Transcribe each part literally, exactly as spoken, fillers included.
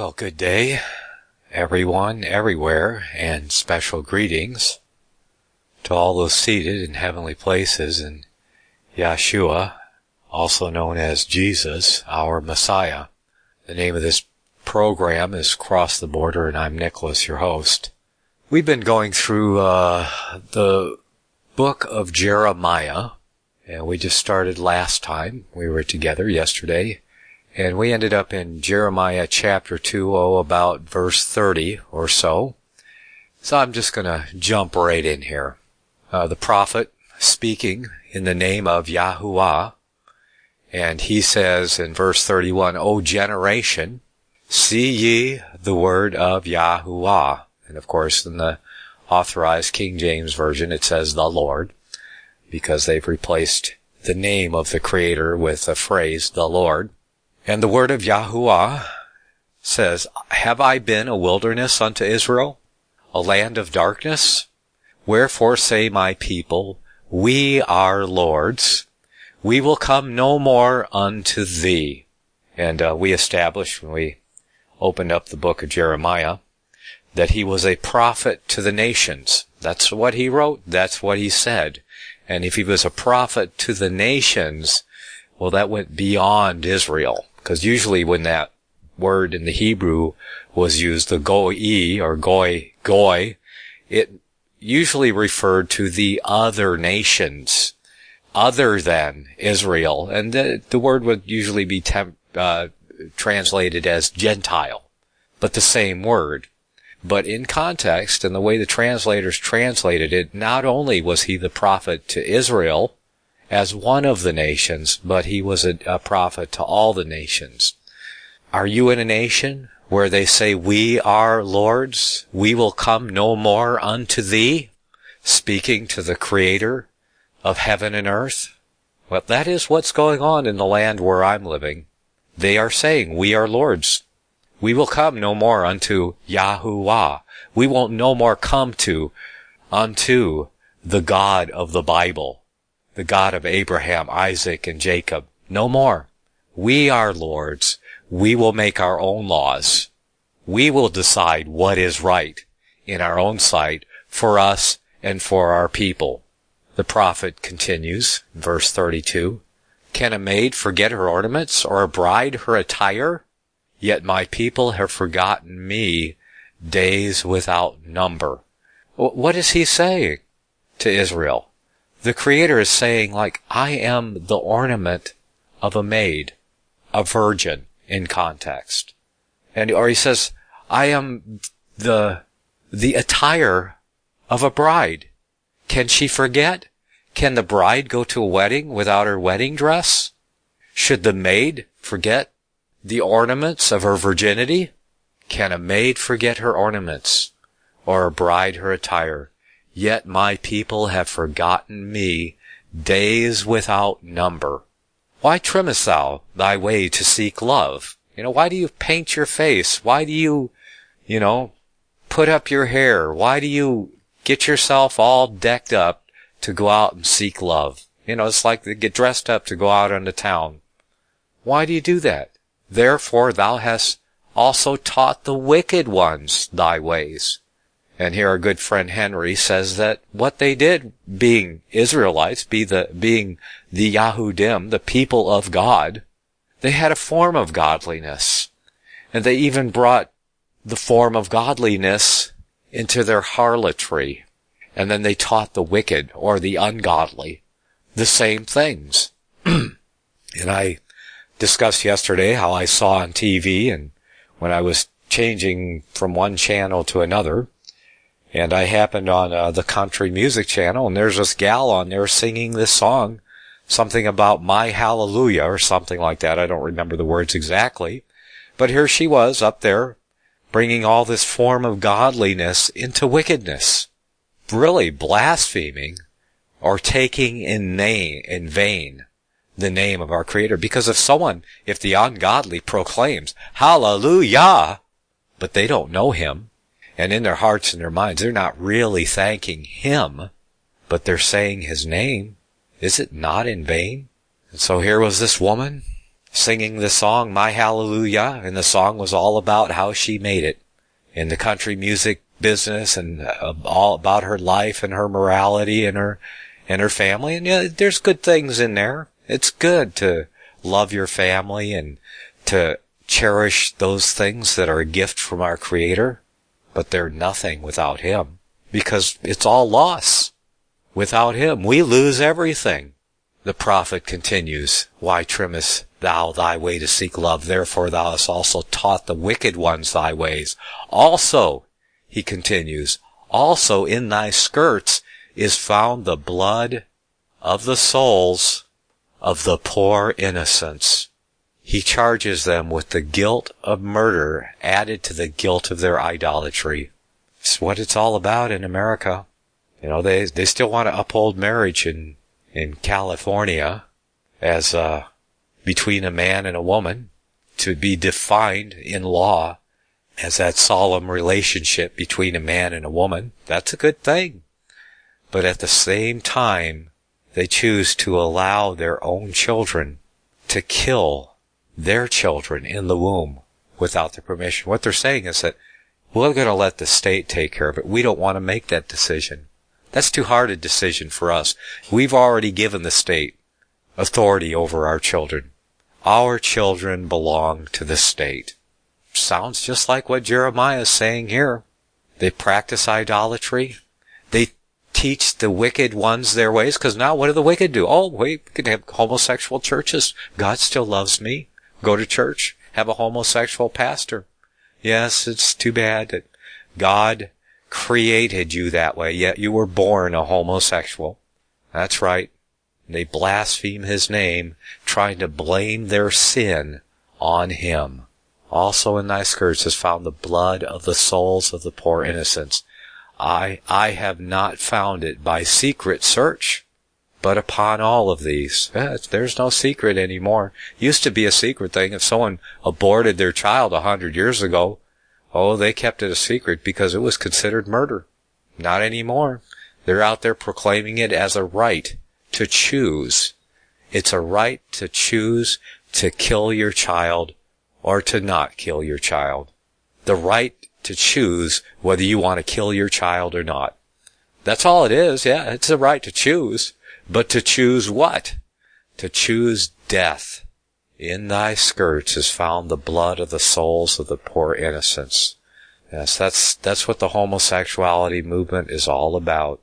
Well, good day, everyone, everywhere, and special greetings to all those seated in heavenly places in Yeshua, also known as Jesus, our Messiah. The name of this program is Cross the Border, and I'm Nicholas, your host. We've been going through uh, the book of Jeremiah, and we just started last time. We were together yesterday. And we ended up in Jeremiah chapter two, oh, about verse thirty or so. So I'm just going to jump right in here. Uh, the prophet speaking in the name of Yahuwah, and he says in verse thirty-one, O generation, see ye the word of Yahuwah. And of course, in the authorized King James Version, it says the Lord, because they've replaced the name of the Creator with the phrase, the Lord. And the word of Yahuwah says, Have I been a wilderness unto Israel, a land of darkness? Wherefore say my people, We are Lord's. We will come no more unto thee. And uh, we established when we opened up the book of Jeremiah that he was a prophet to the nations. That's what he wrote. That's what he said. And if he was a prophet to the nations, well, that went beyond Israel. Because usually when that word in the Hebrew was used, the goi or goy, goy, it usually referred to the other nations, other than Israel. And the, the word would usually be temp, uh, translated as Gentile, but the same word. But in context, and the way the translators translated it, not only was he the prophet to Israel, as one of the nations, but he was a, a prophet to all the nations. Are you in a nation where they say, We are Lord's, we will come no more unto thee, speaking to the Creator of heaven and earth? Well, that is what's going on in the land where I'm living. They are saying, We are Lord's. We will come no more unto Yahuwah. We won't no more come to, unto the God of the Bible. The God of Abraham, Isaac, and Jacob. No more. We are Lord's. We will make our own laws. We will decide what is right in our own sight for us and for our people. The prophet continues, verse thirty-two, Can a maid forget her ornaments, or a bride her attire? Yet my people have forgotten me days without number. What is he saying to Israel? The Creator is saying, like, I am the ornament of a maid, a virgin in context. And, or he says, I am the, the attire of a bride. Can she forget? Can the bride go to a wedding without her wedding dress? Should the maid forget the ornaments of her virginity? Can a maid forget her ornaments, or a bride her attire? Yet my people have forgotten me days without number. Why trimmest thou thy way to seek love? You know, why do you paint your face? Why do you, you know, put up your hair? Why do you get yourself all decked up to go out and seek love? You know, it's like they get dressed up to go out into town. Why do you do that? Therefore thou hast also taught the wicked ones thy ways. And here our good friend Henry says that what they did, being Israelites, be the, being the Yahudim, the people of God, they had a form of godliness. And they even brought the form of godliness into their harlotry. And then they taught the wicked or the ungodly the same things. And I discussed yesterday how I saw on T V, and when I was changing from one channel to another, and I happened on uh, the country music channel, and there's this gal on there singing this song, something about My Hallelujah or something like that. I don't remember the words exactly. But here she was up there bringing all this form of godliness into wickedness, really blaspheming or taking in name, in vain the name of our Creator. Because if someone, if the ungodly proclaims, Hallelujah, but they don't know Him, and in their hearts and their minds, they're not really thanking Him, but they're saying His name, is it not in vain? And so here was this woman singing the song, My Hallelujah, and the song was all about how she made it in the country music business and uh, all about her life and her morality and her and her family. And yeah, there's good things in there. It's good to love your family and to cherish those things that are a gift from our Creator, but they're nothing without Him, because it's all loss. Without Him, we lose everything. The prophet continues, Why trimmest thou thy way to seek love? Therefore thou hast also taught the wicked ones thy ways. Also, he continues, also in thy skirts is found the blood of the souls of the poor innocents. He charges them with the guilt of murder added to the guilt of their idolatry. It's what it's all about in America. You know, they they still want to uphold marriage in in California as uh between a man and a woman, to be defined in law as that solemn relationship between a man and a woman. That's a good thing. But at the same time, they choose to allow their own children to kill their children in the womb without their permission. What they're saying is that we're going to let the state take care of it. We don't want to make that decision. That's too hard a decision for us. We've already given the state authority over our children. Our children belong to the state. Sounds just like what Jeremiah is saying here. They practice idolatry. They teach the wicked ones their ways, because now what do the wicked do? Oh, wait, we can have homosexual churches. God still loves me. Go to church. Have a homosexual pastor. Yes, it's too bad that God created you that way, yet you were born a homosexual. That's right. They blaspheme His name, trying to blame their sin on Him. Also in thy skirts is found the blood of the souls of the poor innocents. I, I have not found it by secret search, but upon all of these. Eh, there's no secret anymore. Used to be a secret thing. If someone aborted their child a hundred years ago, oh, they kept it a secret because it was considered murder. Not anymore. They're out there proclaiming it as a right to choose. It's a right to choose to kill your child or to not kill your child. The right to choose whether you want to kill your child or not. That's all it is. Yeah, it's a right to choose. But to choose what? To choose death. In thy skirts is found the blood of the souls of the poor innocents. Yes, that's, that's what the homosexuality movement is all about.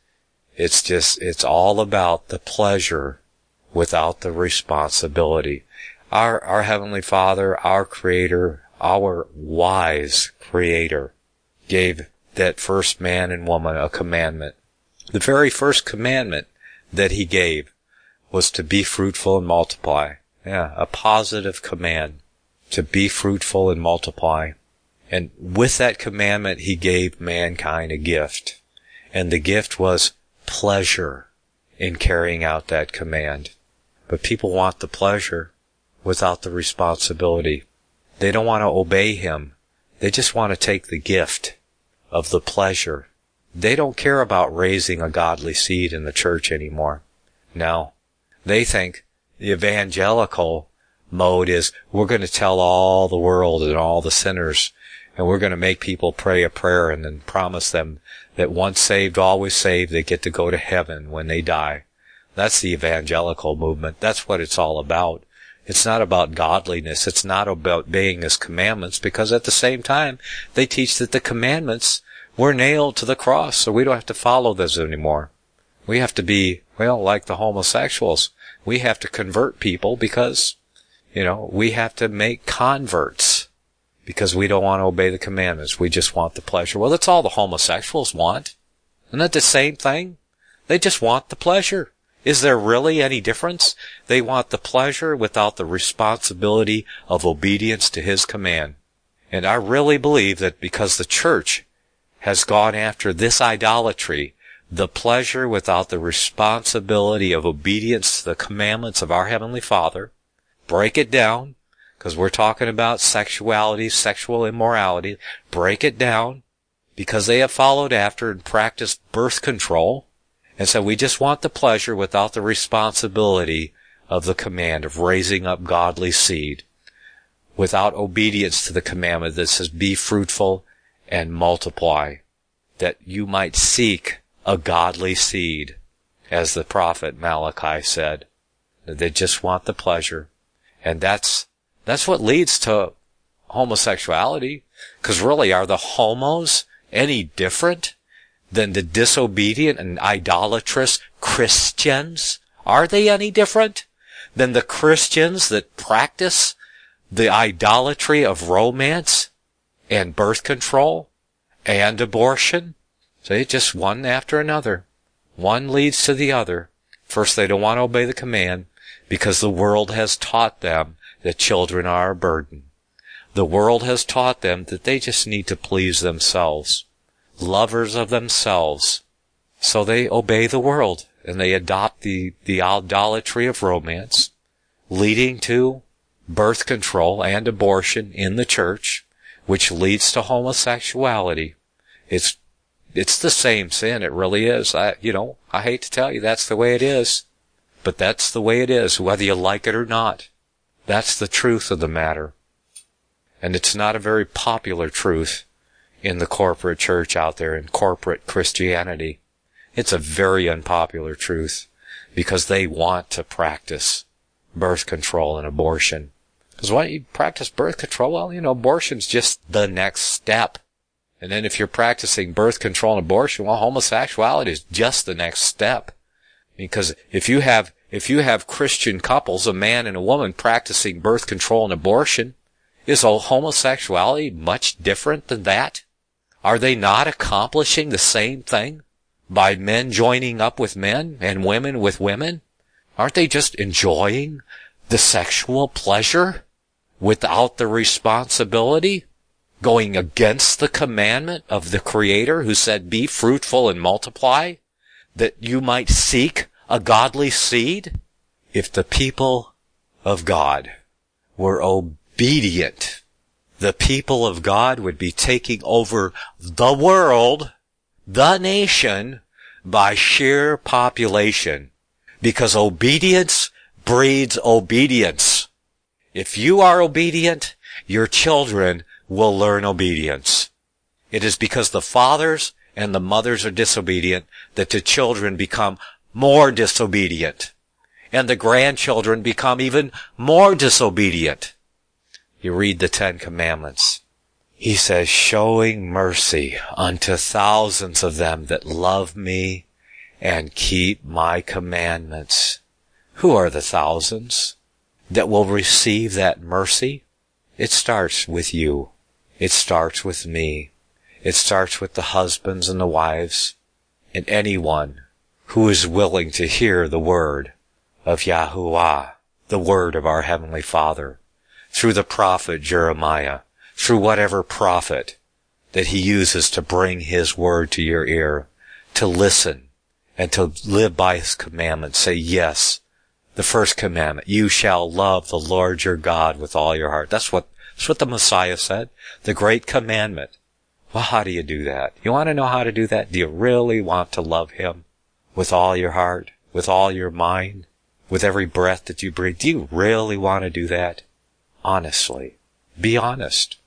It's just, it's all about the pleasure without the responsibility. Our, our Heavenly Father, our Creator, our wise Creator gave that first man and woman a commandment. The very first commandment that He gave was to be fruitful and multiply. Yeah, a positive command to be fruitful and multiply. And with that commandment, He gave mankind a gift. And the gift was pleasure in carrying out that command. But people want the pleasure without the responsibility. They don't want to obey Him. They just want to take the gift of the pleasure. They don't care about raising a godly seed in the church anymore. No. They think the evangelical mode is, we're going to tell all the world and all the sinners, and we're going to make people pray a prayer and then promise them that once saved, always saved, they get to go to heaven when they die. That's the evangelical movement. That's what it's all about. It's not about godliness. It's not about obeying His commandments, because at the same time, they teach that the commandments were nailed to the cross, so we don't have to follow those anymore. We have to be, well, like the homosexuals. We have to convert people because, you know, we have to make converts because we don't want to obey the commandments. We just want the pleasure. Well, that's all the homosexuals want. Isn't that the same thing? They just want the pleasure. Is there really any difference? They want the pleasure without the responsibility of obedience to His command. And I really believe that because the church has gone after this idolatry, the pleasure without the responsibility of obedience to the commandments of our Heavenly Father, break it down, because we're talking about sexuality, sexual immorality, break it down, because they have followed after and practiced birth control. And so we just want the pleasure without the responsibility of the command of raising up godly seed, without obedience to the commandment that says, be fruitful and multiply, that you might seek a godly seed, as the prophet Malachi said. They just want the pleasure. And that's, that's what leads to homosexuality. Because really, are the homos any different than the disobedient and idolatrous Christians? Are they any different than the Christians that practice the idolatry of romance and birth control and abortion? So it's just one after another. One leads to the other. First, they don't want to obey the command because the world has taught them that children are a burden. The world has taught them that they just need to please themselves, lovers of themselves. So they obey the world and they adopt the, the idolatry of romance, leading to birth control and abortion in the church, which leads to homosexuality. It's, it's the same sin. It really is. I, you know, I hate to tell you that's the way it is, but that's the way it is, whether you like it or not. That's the truth of the matter. And it's not a very popular truth in the corporate church out there, in corporate Christianity. It's a very unpopular truth because they want to practice birth control and abortion. Because why don't you practice birth control? Well, you know, abortion's just the next step. And then if you're practicing birth control and abortion, well, homosexuality is just the next step. Because if you have, if you have Christian couples, a man and a woman practicing birth control and abortion, is homosexuality much different than that? Are they not accomplishing the same thing by men joining up with men and women with women? Aren't they just enjoying the sexual pleasure without the responsibility, going against the commandment of the Creator who said, be fruitful and multiply, that you might seek a godly seed? If the people of God were obedient, the people of God would be taking over the world, the nation, by sheer population, because obedience breeds obedience. If you are obedient, your children will learn obedience. It is because the fathers and the mothers are disobedient that the children become more disobedient, and the grandchildren become even more disobedient. You read the Ten Commandments. He says, showing mercy unto thousands of them that love me and keep my commandments. Who are the thousands that will receive that mercy? It starts with you. It starts with me. It starts with the husbands and the wives and anyone who is willing to hear the word of Yahuwah, the word of our Heavenly Father, through the prophet Jeremiah, through whatever prophet that he uses to bring his word to your ear, to listen and to live by his commandments. Say, yes, the first commandment, you shall love the Lord your God with all your heart. That's what, that's what the Messiah said, the great commandment. Well, how do you do that? You want to know how to do that? Do you really want to love him with all your heart, with all your mind, with every breath that you breathe? Do you really want to do that? Honestly. Be honest.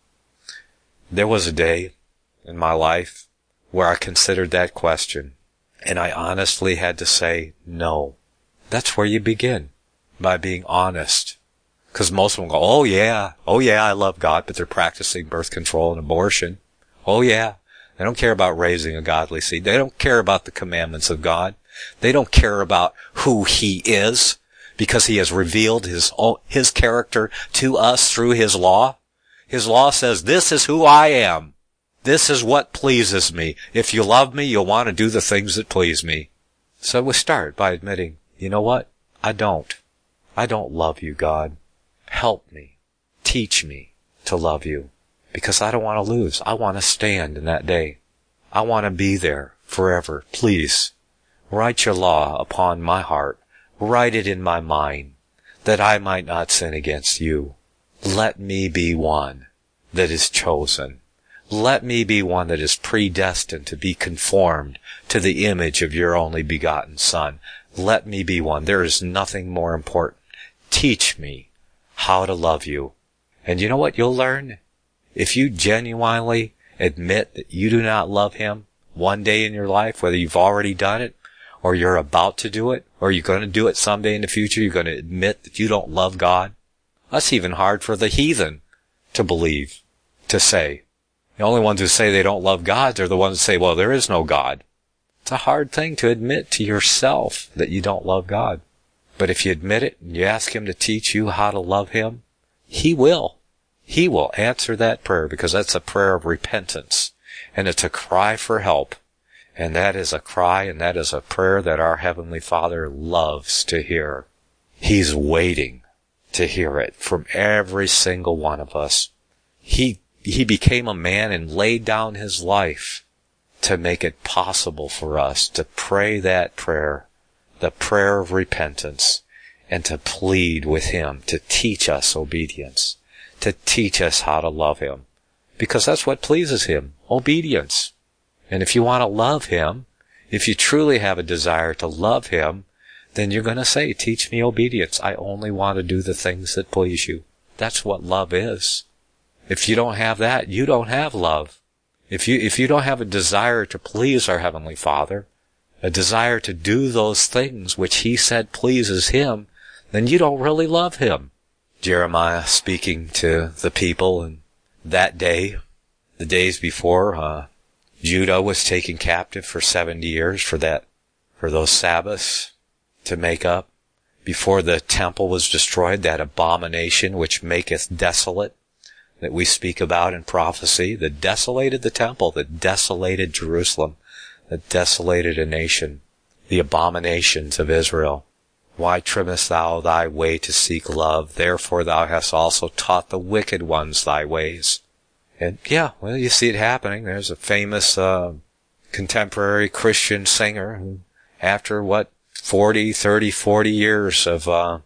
There was a day in my life where I considered that question, and I honestly had to say no. That's where you begin, by being honest. Because most of them go, oh yeah, oh yeah, I love God, but they're practicing birth control and abortion. Oh yeah, they don't care about raising a godly seed. They don't care about the commandments of God. They don't care about who He is, because He has revealed His His character to us through His law. His law says, this is who I am. This is what pleases me. If you love me, you'll want to do the things that please me. So we start by admitting, you know what? I don't. I don't love you, God. Help me. Teach me to love you. Because I don't want to lose. I want to stand in that day. I want to be there forever. Please, write your law upon my heart. Write it in my mind, that I might not sin against you. Let me be one that is chosen. Let me be one that is predestined to be conformed to the image of your only begotten Son. Let me be one. There is nothing more important teach me how to love you. And you know what you'll learn? If you genuinely admit that you do not love him one day in your life, whether you've already done it, or you're about to do it, or you're going to do it someday in the future, you're going to admit that you don't love God. That's even hard for the heathen to believe, to say. The only ones who say they don't love God are the ones who say, well, there is no God. It's a hard thing to admit to yourself that you don't love God. But if you admit it and you ask him to teach you how to love him, he will. He will answer that prayer, because that's a prayer of repentance. And it's a cry for help. And that is a cry, and that is a prayer that our Heavenly Father loves to hear. He's waiting to hear it from every single one of us. He, he became a man and laid down his life to make it possible for us to pray that prayer, the prayer of repentance, and to plead with him to teach us obedience, to teach us how to love him. Because that's what pleases him, obedience. And if you want to love him, if you truly have a desire to love him, then you're going to say, teach me obedience. I only want to do the things that please you. That's what love is. If you don't have that, you don't have love. If you, if you don't have a desire to please our Heavenly Father, a desire to do those things which he said pleases him, then you don't really love him. Jeremiah, speaking to the people in that day, the days before, uh, Judah was taken captive for seventy years for that, for those Sabbaths to make up, before the temple was destroyed, that abomination which maketh desolate, that we speak about in prophecy, that desolated the temple, that desolated Jerusalem, that desolated a nation, the abominations of Israel. Why trimmest thou thy way to seek love? Therefore thou hast also taught the wicked ones thy ways. And yeah, well, you see it happening. There's a famous uh, contemporary Christian singer who, after what, forty, thirty, forty years of uh,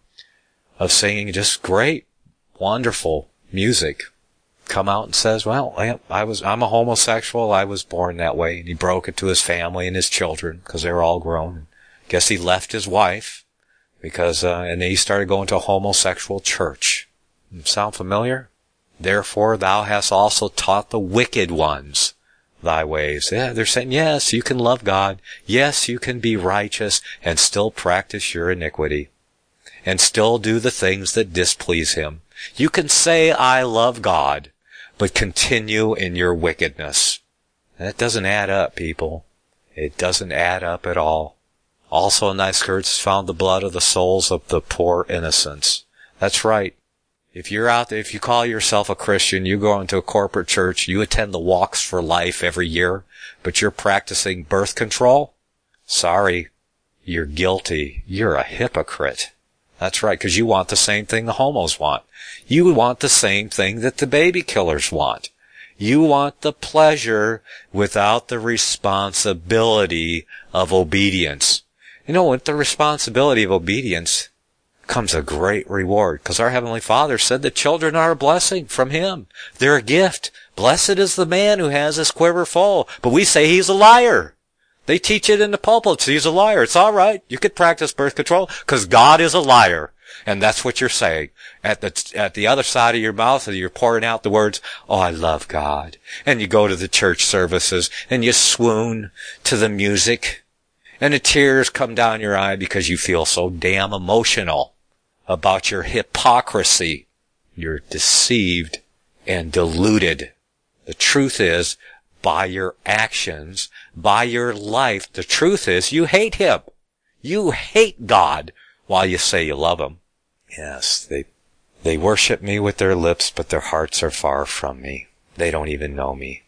of singing just great, wonderful music, come out and says, well, I was, I'm a homosexual. I was born that way. And he broke it to his family and his children because they were all grown. Guess he left his wife because, uh, and then he started going to a homosexual church. Sound familiar? Therefore thou hast also taught the wicked ones thy ways. Yeah, they're saying, yes, you can love God. Yes, you can be righteous and still practice your iniquity and still do the things that displease him. You can say, I love God, but continue in your wickedness. That doesn't add up, people. It doesn't add up at all. Also in thy skirts is found the blood of the souls of the poor innocents. That's right. If you're out there, if you call yourself a Christian, you go into a corporate church, you attend the Walks for Life every year, but you're practicing birth control, sorry, you're guilty. You're a hypocrite. That's right, because you want the same thing the homos want. You want the same thing that the baby killers want. You want the pleasure without the responsibility of obedience. You know, with the responsibility of obedience comes a great reward, because our Heavenly Father said that children are a blessing from him. They're a gift. Blessed is the man who has his quiver full. But we say he's a liar. They teach it in the pulpits. He's a liar. It's all right. You could practice birth control because God is a liar. And that's what you're saying. At the, at the other side of your mouth, you're pouring out the words, oh, I love God. And you go to the church services and you swoon to the music. And the tears come down your eye because you feel so damn emotional about your hypocrisy. You're deceived and deluded. The truth is, by your actions, by your life, the truth is you hate him. You hate God while you say you love him. Yes, they they worship me with their lips, but their hearts are far from me. They don't even know me.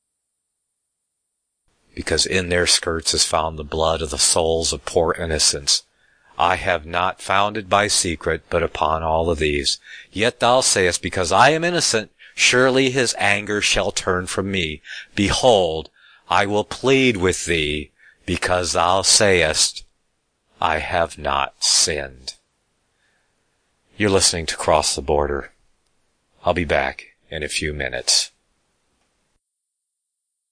Because in their skirts is found the blood of the souls of poor innocents. I have not found it by secret, but upon all of these. Yet thou sayest, because I am innocent, surely his anger shall turn from me. Behold, I will plead with thee, because thou sayest, I have not sinned. You're listening to Cross the Border. I'll be back in a few minutes.